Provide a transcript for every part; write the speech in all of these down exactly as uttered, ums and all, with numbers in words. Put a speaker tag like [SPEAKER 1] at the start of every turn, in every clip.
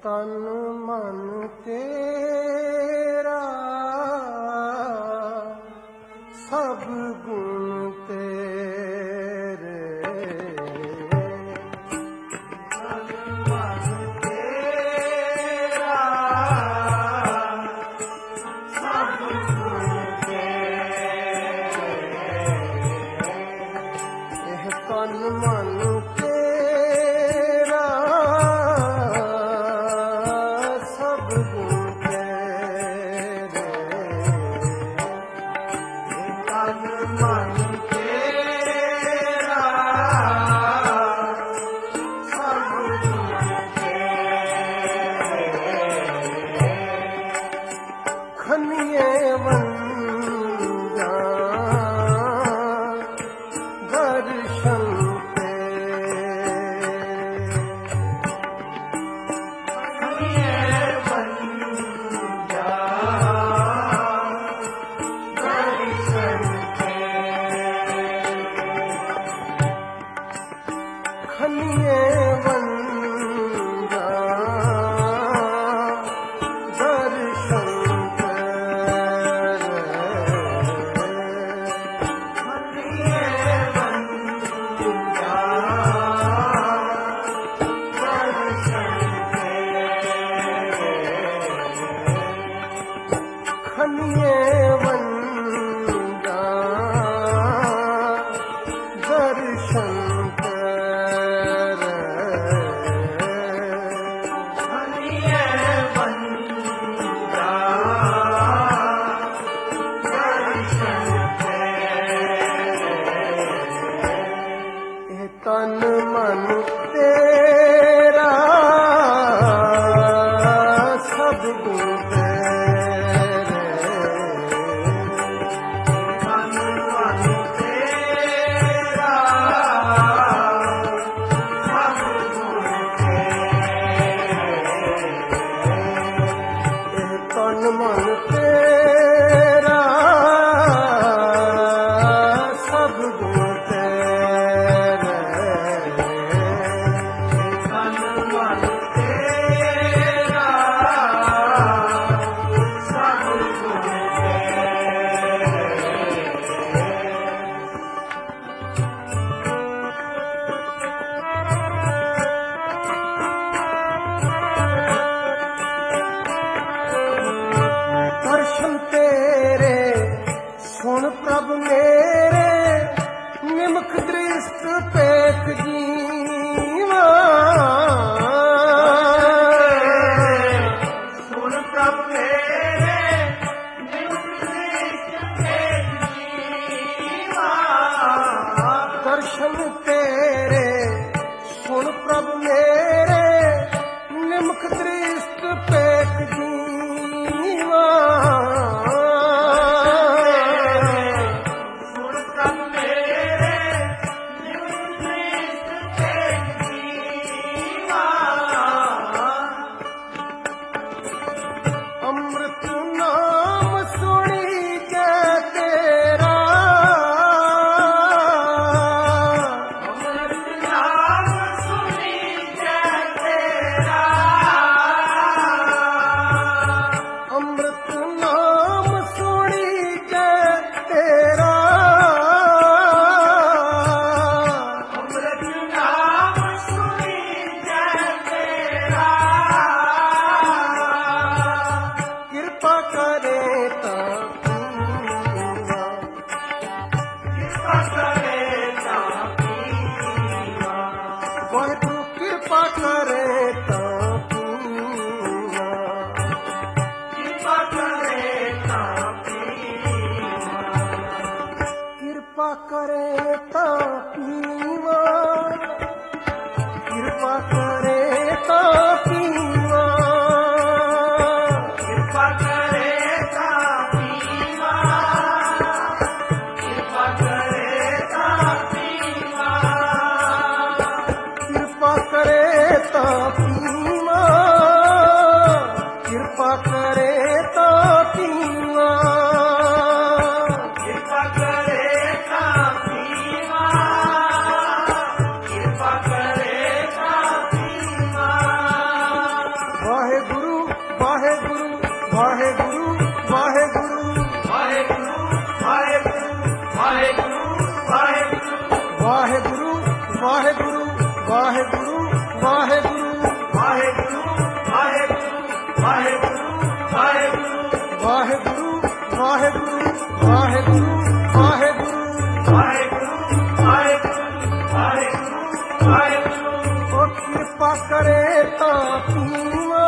[SPEAKER 1] ਤਨ ਮਨ ਤੇਰਾ ਸਭ ਗੁਣ ਤੇਰੇ। ਤਨ ਮਨ ਤੇਰਾ ਸਭ ਗੁਣ ਤੇਰੇ। ਇਹ ਤਨ ਮਨ ਤਨ ਮਨ ਤੇਰਾ ਸਭ ਗੁਣ ਤੇਰੇ। ਤਨ ਮਨ ਤੇਰਾ ਸਭ ਗੁਣ ਤੇਰੇ। ਇਹ ਤਨ ਮਨ ਤੇਰਾ ਸਭ ਗੁਣ ਸੁਣ ਪ੍ਰਭ ਮੇਰੇ ਨਿਮਖ ਦ੍ਰਿਸ਼ਟ ਪੇਖ ਜੀਵਾ। ਸੁਣ ਪ੍ਰਭ ਮੇਰੇ ਨਿਮਖ ਦ੍ਰਿਸ਼ਟ ਪੇਖ ਜੀਵਾ। ਦਰਸ਼ਨ ਤੇਰੇ ਸੁਣ ਪ੍ਰਭ ਮੇਰੇ ਨਿਮਖ ਦ੍ਰਿਸ਼ਟ ਪੇਖ ਜੀਵਾ। ਅੰਮ੍ਰਿਤ ਨਾਮ ਸੁਣੀ ਜੈ ਤੇਰਾ। ਅੰਮ੍ਰਿਤ ਨਾਮ ਸੁਣੀ ਜੈ ਤੇਰਾ। ਅੰਮ੍ਰਿਤ ਨਾਮ ਸੁਣੀ ਜੈ ਤੇਰਾ। ਅੰਮ੍ਰਿਤ ਨਾਮ ਸੁਣੀ ਜੈ ਤੇਰਾ। ਕਿਰਪਾ ਕਰੇ ਤਾਂ ਪੀਵਾ। ਕਿਰਪਾ ਕਰੇ ਤਾਂ ਪੀਵਾ। ਵਾਹਿਗੁਰੂ ਕਿਰਪਾ ਕਰੇ ਤਾਂ ਪੀਵਾ। ਕਿਰਪਾ ਕਰੇ ਤਾਂ ਪੀਵਾ। ਕਿਰਪਾ ਕਰੇ ਤਾਂ ਪੀਵਾ। ਕਿਰਪਾ ਕਰੇ ਤਾਂ ਪੀਵਾ। ਕਿਰਪਾ ਕਰੇ ਤਾਂ ਪੀਵਾ। ਕਿਰਪਾ ਕਰੇ ਤਾਂ ਪੀਵਾ। ਕਿਰਪਾ ਕਰੇ ਤਾਂ ਪੀਵਾ। ਕਿਰਪਾ ਕਰੇ ਤਾਂ ਪੀਵਾ। ਕਿਰਪਾ ਕਰੇ ਤਾਂ ਪੀਵਾ। ਕਿਰਪਾ ਕਰੇ ਤਾਂ ਪੀਵਾ। ਵਾਹਿਗੁਰੂ ਵਾਹਿਗੁਰੂ ਵਾਹਿਗੁਰੂ ਵਾਹਿਗੁਰੂ ਵਾਹਿਗੁਰੂ ਵਾਹਿਗੁਰੂ ਵਾਹਿਗੁਰੂ ਵਾਹਿਗੁਰੂ ਵਾਹਿਗੁਰੂ ਵਾਹਿਗੁਰੂ ਉਹ ਕਿਰਪਾ ਕਰੇ ਤਾਂ ਪੀਵਾ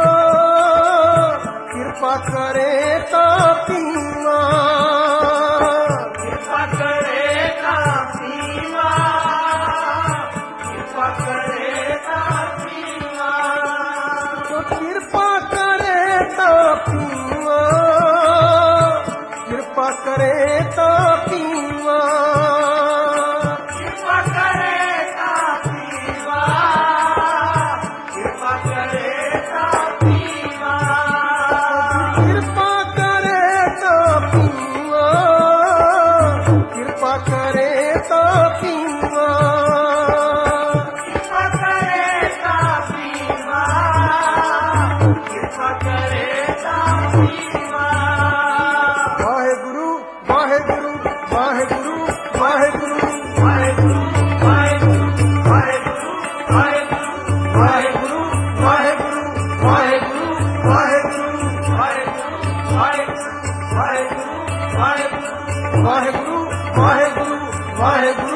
[SPEAKER 1] ਕਿਰਪਾ ਕਰੇ ਤਾਂ ਪੀਵਾ ਕਿਰਪਾ ਕਰੇ ਤਾਂ ਪੀਵਾ ਕਿਰਪਾ ਕਰੇ ਤਾਂ ਪੀਵਾ ਉਹ ਕਿਰਪਾ ਕਰੇ ਤਾਂ ਪੀਵਾ ਕਿਰਪਾ ਕਰੇ ਤਾਂ ਪੀਵਾ ਕਿਰਪਾ ਕਰੇ ਤਾਂ ਪੀਵਾ ਕਿਰਪਾ ਕਰੇ ਤਾਂ ਪੀਵਾ ਕਿਰਪਾ ਕਰੇ ਤਾਂ ਪੀਵਾ ਕਿਰਪਾ ਕਰੇ ਤਾਂ ਪੀਵਾ ਕਿਰਪਾ ਕਰੇ ਤਾਂ ਪੀਵਾ ਕਿਰਪਾ ਕਰੇ ਤਾਂ ਪੀਵਾ ਵਾਹਿਗੁਰੂ ਵਾਹਿਗੁਰੂ ਵਾਹਿਗੁਰੂ ਵਾਹਿਗੁਰੂ ਵਾਹਿਗੁਰੂ ਵਾਹਿਗੁਰੂ ਵਾਹਿਗੁਰੂ ਵਾਹਿਗੁਰੂ ਵਾਹਿਗੁਰੂ ਵਾਹਿਗੁਰੂ ਵਾਹਿਗੁਰੂ ਵਾਹਿਗੁਰੂ ਵਾਹਿਗੁਰੂ ਵਾਹਿਗੁਰੂ ਵਾਹਿਗੁਰੂ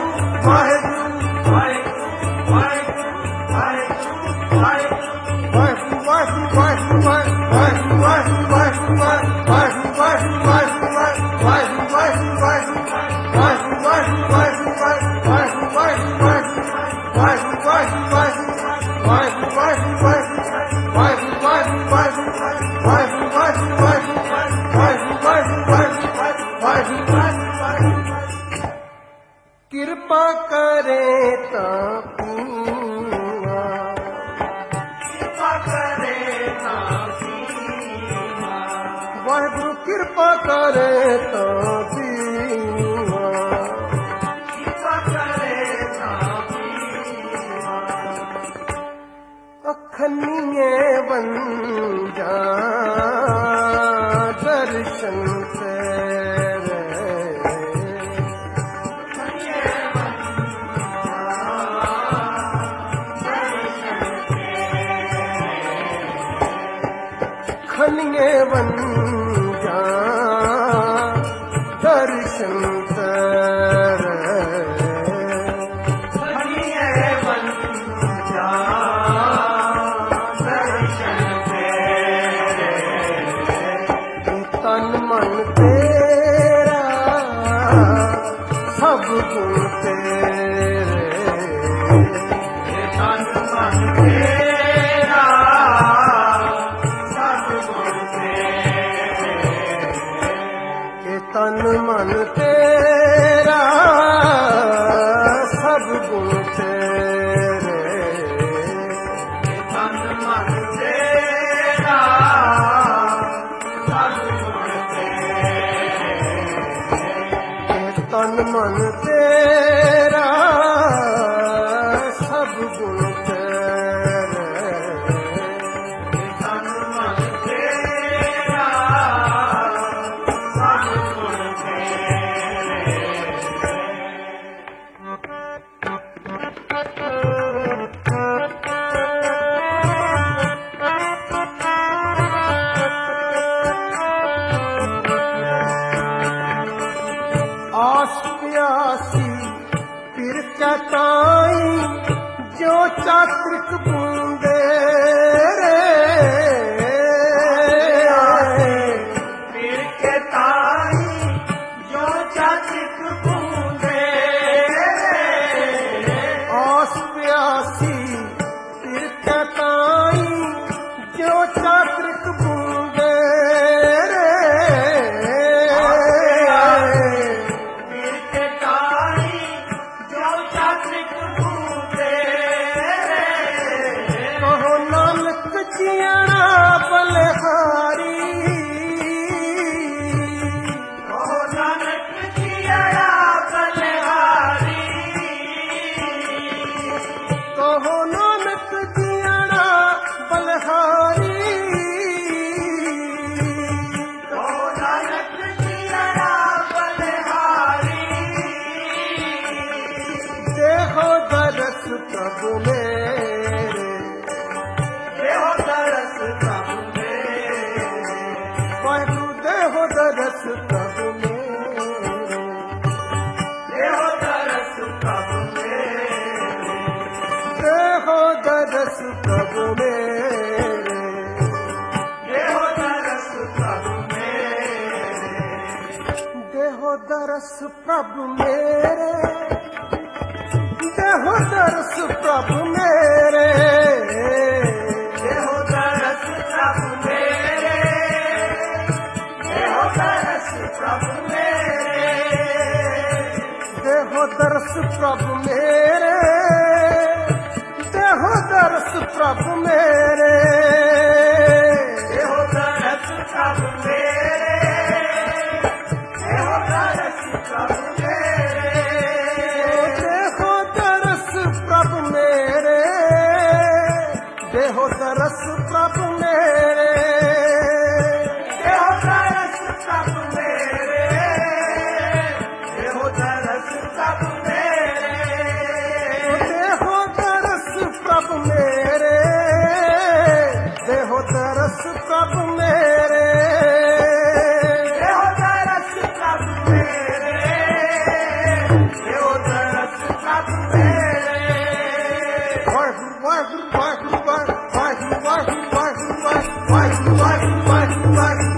[SPEAKER 1] ਕਿਰਪਾ ਕਰੇ ਤਾਂ ਪੀਵਾ ਕਿਰਪਾ ਕਰੇ ਤਾਂ ਪੀਵਾ ਵਾਹਿਗੁਰੂ ਕਿਰਪਾ ਕਰੇ ਤਾਂ ਪੀਵਾ ਕਿਰਪਾ ਕਰੇ ਤਾਂ ਪੀਵਾ ਅਖਨੀਏ ਵੰਜਾ ਦਰਸ਼ਨ ਖਨੀਏ ਵੰਜਾ ਦਰਸ਼ਨ ਤੇਰੇ ਖਨੀਏ ਵੰਜਾ ਦਰਸ਼ਨ ਤੇਰੇ ਤਨ ਮਨ ਤੇਰਾ ਸਭ ਗੁਣ ਤੇਰੇ ਤਨ ਮਨ ਤੇਰਾ ਤਨ ਮਨ ਤੇਰਾ ਸਭ ਗੁਣ ਤੇਰੇ ਤਨ ਮਨ ਤੇਰਾ ਸਭ ਗੁਣ ਤੇਰੇ ਤਨ ਮਨ ਤੇਰਾ ਸਭ ਗੁਣ ਤੇਰੇ ਤਨ ਮਨ ਤੇਰਾ ਆਸ ਪਿਆਸੀ ਫਿਰ ਕਤਾਈ ਜੋ ਚਾਤ੍ਰਿਕ ਬੂੰਦੇ ਰੇ ਫਿਰ ਕਤਾਈ ਜੋ ਚਾਤ੍ਰਿਕ ਬੂੰਦੇ ਆਸ ਪਿਆਸੀ ਫਿਰ ਕਤਾਈ ਜੋ ਚਾਤ੍ਰਿਕ ਬੂੰਦੇ ਪ੍ਰਭु ਮੇਰੇ,
[SPEAKER 2] ਦੇਹੋ ਦਰਸ ਪ੍ਰਭ ਮੇਰੇ,
[SPEAKER 1] ਵਾਹਿਗੁਰੂ ਦੇਹੋ ਦਰਸ ਪ੍ਰਭੂ ਮੇਰੇ,
[SPEAKER 2] ਦੇਹੋ ਦਰਸ ਪ੍ਰਭ ਮੇਰੇ,
[SPEAKER 1] ਦੇਹੋ ਦਰਸ ਪ੍ਰਭੂ ਮੇਰੇ,
[SPEAKER 2] ਦੇਹੋ ਦਰਸ ਪ੍ਰਭ ਮੇਰੇ,
[SPEAKER 1] ਦੇਹੋ ਦਰਸ ਪ੍ਰਭੂ ਮੇਰੇ, ਦੇਹੋ ਦਰਸ ਪ੍ਰਭੂ ਮੇਰੇ,
[SPEAKER 2] ਦੇਹੋ ਦਰਸ ਪ੍ਰਭ ਮੇਰੇ, ਦੇਹੋ ਦਰਸ ਪ੍ਰਭ ਮੇਰੇ,
[SPEAKER 1] ਦੇਹੋ ਦਰਸ ਪ੍ਰਭੂ ਮੇਰੇ, ਦੇਹੋ ਦਰਸ ਪ੍ਰਭੂ ਮੇਰੇ,
[SPEAKER 2] ਦੇਹੋ ਦਰਸ ਪ੍ਰਭ ਮੇਰੇ, ਦੇਹੋ ਦਰਸ ਪ੍ਰਭ ਮੇਰੇ,
[SPEAKER 1] ਦੇਹੋ ਦਰਸ ਪ੍ਰਭੂ ਮੇਰੇ, ਦੇਹੋ ਦਰਸ ਪ੍ਰਭੂ ਮੇਰੇ,
[SPEAKER 2] ਦੇਹੋ ਦਰਸ ਪ੍ਰਭ ਮੇਰੇ, ਦੇਹੋ ਦਰਸ ਪ੍ਰਭ ਮੇਰੇ,
[SPEAKER 1] ਦੇਹੋ ਦਰਸ ਪ੍ਰਭੂ ਮੇਰੇ, ਦੇਹੋ ਦਰਸ ਪ੍ਰਭੂ ਮੇਰੇ,
[SPEAKER 2] ਦੇਹੋ ਦਰਸ ਪ੍ਰਭ ਮੇਰੇ, ਦੇਹੋ ਦਰਸ ਪ੍ਰਭ ਮੇਰੇ,
[SPEAKER 1] ਵਾਹਿਗੁਰੂ ਵਾਹਿਗੁਰੂ ਵਾਹਿਗੁਰੂ ਵਾਹਿਗੁਰੂ ਵਾਹਿਗੁਰੂ ਵਾਹਿਗੁਰੂ ਵਾਹਿਗੁਰੂ ਵਾਹਿਗੁਰੂ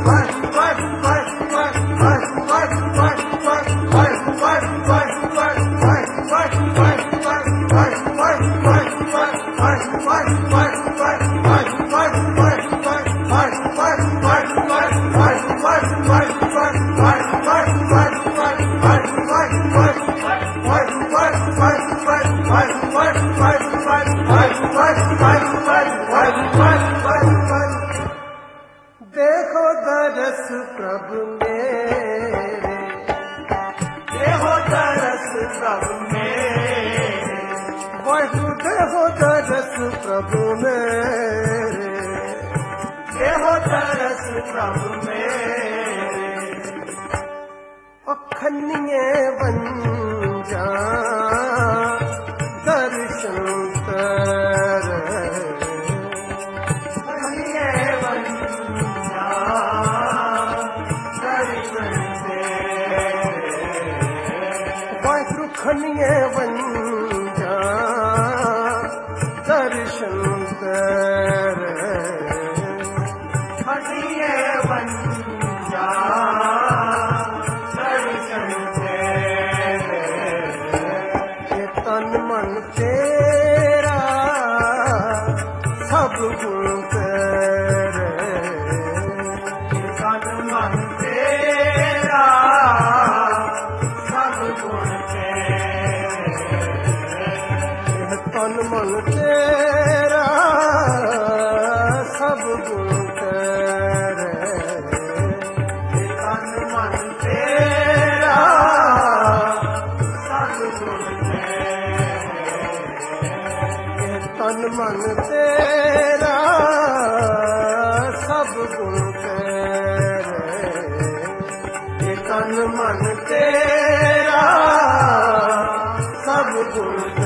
[SPEAKER 1] ਦੇਖੋ ਦਰਸ ਪ੍ਰਭ ਮੇਰੇ,
[SPEAKER 2] ਦੇਹੋ ਦਰਸ ਪ੍ਰਭ ਮੇਰੇ,
[SPEAKER 1] ਵਾਹਿਗੁਰੂ ਦੇਹੋ ਦਰਸ ਪ੍ਰਭ ਮੇਰੇ,
[SPEAKER 2] ਦੇਹੋ ਦਰਸ ਪ੍ਰਭ ਮੇਰੇ,
[SPEAKER 1] ਅਖੰਨੀਏ ਵੰਜਾਂ ਦਰਸ਼ਨ ਕਰ,
[SPEAKER 2] ਖੰਨੀਏ ਵੰਜਾਂ ਦਰਸ਼ਨ ਤੇਰੇ,
[SPEAKER 1] ਵਾਹਿਗੁਰੂ ਖੰਨੀਏ ਵੰਜਾਂ ਦਰਸ਼ਨ ਕਰ,
[SPEAKER 2] ਖੰਨੀਏ ਵੰਜਾਂ ਦਰਸ਼ਨ ਤੇਰੇ,
[SPEAKER 1] ਇਹ ਤਨ ਮਨ ਤੇਰਾ ਸਭ ਗੁਣ ਤੇਰੇ,
[SPEAKER 2] ਤਨ ਮਨ ਤੇਰਾ ਸਭ ਗੁਣ ਤੇਰੇ,
[SPEAKER 1] ਇਹ ਤਨ ਮਨ ਤੇਰਾ ਸਭ ਗੁਣ ਤੇਰੇ,
[SPEAKER 2] ਤਨ ਮਨ ਤੇਰਾ ਸਭ ਗੁਣ ਤੇਰੇ,
[SPEAKER 1] ਇਹ ਤਨ ਮਨ ਤੇਰਾ ਸਭ ਗੁਣ ਤੇਰੇ, ਇਹ ਤਨ ਮਨ ਤੇਰਾ ਸਭ ਗੁਣ